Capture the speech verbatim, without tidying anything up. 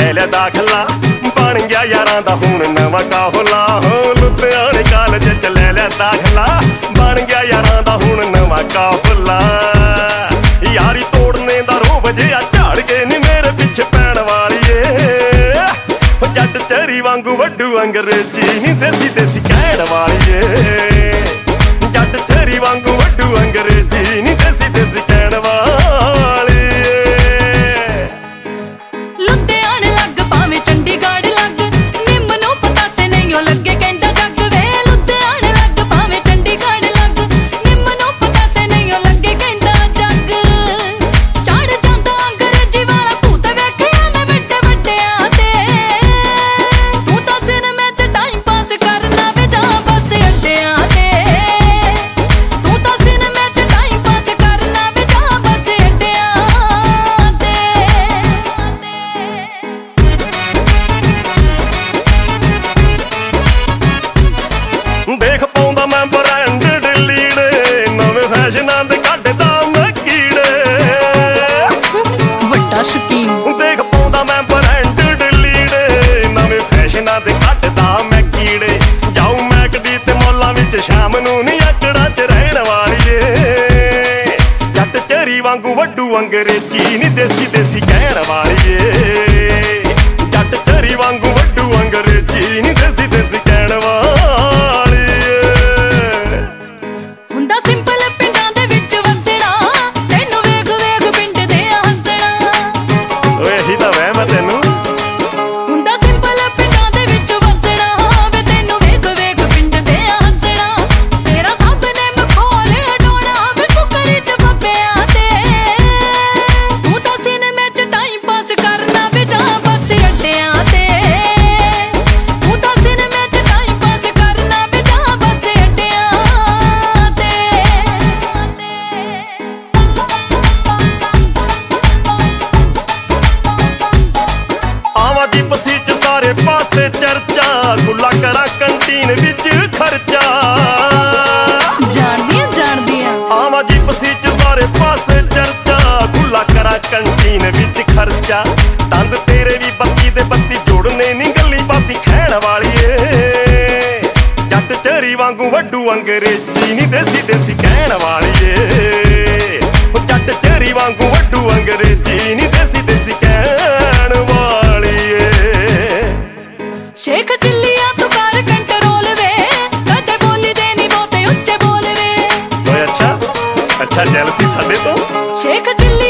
ਲੈ ਲਿਆ ਦਾਖਲਾ ਬਣ ਗਿਆ ਯਾਰਾਂ ਦਾ ਹੁਣ ਨਵਾਂ ਕਾਫਲਾ ਹੋ ਲੁਧਿਆਣੇ ਕਾਲਜ ਚ ਲੈ ਲਿਆ ਦਾਖਲਾ ਬਣ ਗਿਆ ਯਾਰਾਂ ਦਾ ਹੁਣ ਨਵਾਂ ਕਾਫਲਾ ਯਾਰੀ ਤੋੜਨੇ ਦਾ ਰੋਬ ਜਿਹਾ ਝਾੜ ਕੇ ਨੀ ਮੇਰੇ ਪਿੱਛੇ ਪੈਣ ਵਾਲੀਏ ਜੱਟ ਤੇਰੀ ਵਾਂਗੂ ਵੱਡੂ ਅੰਗਰੇਜ਼ੀ ਨੀ ਦੇਸੀ ਦੇਸੀ ਕਹਿਣ ਵਾਲੀਏ ਜੱਟ ਤੇਰੀ ਵਾਂਗੂ ਵੱਡੂ ਅੰਗਰੇਜ਼ੀ ਨੀ ਦੇਸੀ ਦੇਸੀ ਕਹਿਣ ਵਾਲੀਏ ਲੁਧਿਆਣੇ ਲੱਗ ਭਾਵੇਂ ਚੰਡੀਗੜ੍ਹ ਲੱਗ ਨਿੰਮ ਨੂੰ ਪਤਾਸੇ ਨਹੀਂਓ ਲੱਗੇ ਕਹਿੰਦਾ ਜੱਗ ਵੇ ਲੁਧਿਆਣੇ ਲੱਗ ਭਾਵੇਂ ਚੰਡੀਗੜ੍ਹ ਲੱਗ ਨਿੰਮ ਨੂੰ ਪਤਾਸੇ ਨਹੀਂਓ ਲੱਗੇ ਕਹਿੰਦਾ ਜੱਗ ਚੜ ਜਾਂਦਾ ਅੰਗਰੇਜ਼ੀ ਵਾਲਾ ਭੂਤ ਵੇਖਿਆ ਮੈਂ ਵੱਡੇ ਵੱਡਿਆਂ ਤੇ ਤੂੰ ਤਾਂ ਸਿਨੇਮੇ ਚ ਟਾਈਮ ਪਾਸ ਕਰਨਾ ਵੇ ਜਾ ਬਸ ਅੱਡਿਆਂ ਤੇ ਤੂੰ ਤਾਂ ਸਿਨੇਮੇ ਚ ਟਾਈਮ ਪਾਸ ਕਰਨਾ ਵੇ ਜਾ ਬਸ ਅੱਡਿਆਂ ਤੇ ਦੇਖ ਪਾਉਂਦਾ ਮੈਂ ਬ੍ਰਾਂਡਡ ਲੀੜੇ ਨਵੇਂ ਫੈਸ਼ਨਾਂ ਦੇ ਕੱਢਦਾ ਮੈਂ ਕੀੜੇ ਵੱਡਾ ਸ਼ੌਕੀਨ ਦੇਖ ਪਾਉਂਦਾ ਮੈਂ ਬ੍ਰਾਂਡਡ ਲੀੜੇ ਨਵੇਂ ਫੈਸ਼ਨਾਂ ਦੇ ਕੱਢਦਾ ਮੈਂ ਕੀੜੇ ਜਾਊ ਮੈਕਡੀ ਤੇ ਮੌਲਾਂ ਵਿੱਚ ਸ਼ਾਮ ਨੂੰ ਨੀ ਅਕੜਾਂ ਚ ਰਹਿਣ ਵਾਲੀਏ ਜੱਟ ਤੇਰੀ ਵਾਂਗੂ ਵੱਡੂ ਅੰਗਰੇਜ਼ੀ ਨੀ ਦੇਸੀ ਦੇਸੀ ਕਹਿਣ ਵਾਲੀਏ ਜੱਟ ਤੇਰੀ ਵਾਂਗੂ ਵੱਡੂ ਅੰਗਰੇਜ਼ੀ ਨੀ ਦੇਸੀ ਦੇਸੀ ਕਹਿਣ ਵਾਲੀਏ ਹੁੰਦਾ ਸਿੰਪਲ ਪਿੰਡਾਂ ਦੇ ਵਿੱਚ ਵਸਣਾ ਤੈਨੂੰ ਵੇਖ ਵੇਖ ਪਿੰਡ ਦੇ ਹੱਸਣਾ ਓਏ ਇਹੀ ਤਾਂ ਵਹਿਮ ਆ ਤੈਨੂੰ ਹੁੰਦਾ ਸਿੰਪਲ ਪਿੰਡਾਂ ਦੇ ਵਿੱਚ ਵਸਣਾ ਵੇ ਤੈਨੂੰ ਵੇਖ ਵੇਖ ਪਿੰਡ ਦੇ ਹੱਸਣਾ ਤੇਰਾ ਸਭ ਨੇ ਮਖੌਲ ਡੋਣਾ ਵੇ ਫੁਕਰੀ ਚ ਬੱਬਿਆਂ ਤੇ ਤੂੰ ਤਾਂ ਸਿਨੇਮੇ ਚ ਟਾਈਮ ਪਾਸ ਕਰਨਾ ਵੇ ਜਾ ਬਸ ਅੱਡਿਆਂ ਤੇ ਤੂੰ ਤਾਂ ਸਿਨੇਮੇ ਚ ਟਾਈਮ ਪਾਸ ਕਰਨਾ ਵੇ ਜਾ ਬਸ ਅੱਡਿਆਂ ਤੇ ਆਵਾਂ ਦੀ ਪਸੀ ਚ ਸਾਰੇ ਪਾਸੇ ਚਰਚਾ ਗੁੱਲਾ ਕਰਾਂ ਕੰਟੀਨ ਵਿੱਚ ਖਰਚਾ ਜਾਣਦੀਆਂ ਜਾਣਦੀਆਂ ਆਵਾਂ ਦੀ ਪਸੀ ਚ ਸਾਰੇ ਪਾਸੇ ਚਰਚਾ ਗੁੱਲਾ ਕਰਾਂ ਕੰਟੀਨ ਵਿੱਚ ਖਰਚਾ ਦੰਦ ਤੇਰੇ ਵੀ ਬੱਤੀ ਦੇ ਬੱਤੀ ਜੋੜਨੇ ਨੀ ਗੱਲੀ ਬਾਤੀ ਖੈਣ ਵਾਲੀਏ ਜੱਟ ਤੇਰੀ ਵਾਂਗੂ ਵੱਡੂ ਅੰਗਰੇਜ਼ੀ ਨੀ ਦੇਸੀ ਦੇਸੀ ਕਹਿਣ ਵਾਲੀਏ ਜੱਟ ਤੇਰੀ ਵਾਂਗੂ ਵੱਡੂ ਅੰਗਰੇਜ਼ੀ ਨੀ ਦੇਸੀ ਦੇਸੀ ਕਹਿਣ ਵਾਲੀਏ ਸ਼ੇਖ ਚਿੱਲੀਆਂ ਤੂੰ ਕਰ ਕੰਟਰੋਲ ਵੇ ਕਦੇ ਬੋਲੀ ਦੇ ਨੀ ਬਹੁਤੇ ਉੱਚੇ ਬੋਲ ਵੇ ਓਏ ਅੱਛਾ ਅੱਛਾ ਜੈਲਸੀ ਸਾਡੇ ਤੋਂ ਸ਼ੇਖ ਚਿੱਲੀ